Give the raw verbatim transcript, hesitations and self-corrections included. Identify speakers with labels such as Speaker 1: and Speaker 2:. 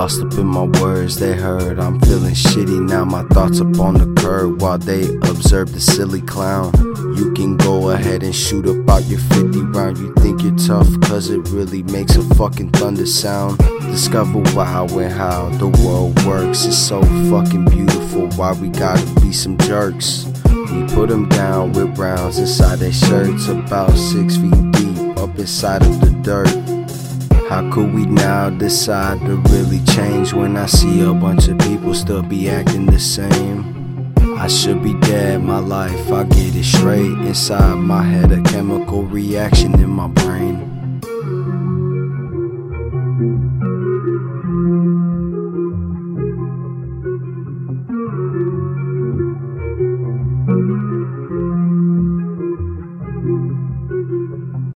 Speaker 1: Lost up in my words, they heard I'm feeling shitty now. My thoughts up on the curb while they observe the silly clown. You can go ahead and shoot about your fifty round. You think you're tough cause it really makes a fucking thunder sound. Discover wow and how the world works. It's so fucking beautiful, why we gotta be some jerks. We put them down with browns inside their shirts, about six feet deep up inside of the dirt. How could we now decide to really change when I see a bunch of people still be acting the same? I should be dead, my life, I get it straight. Inside my head, a chemical reaction in my brain.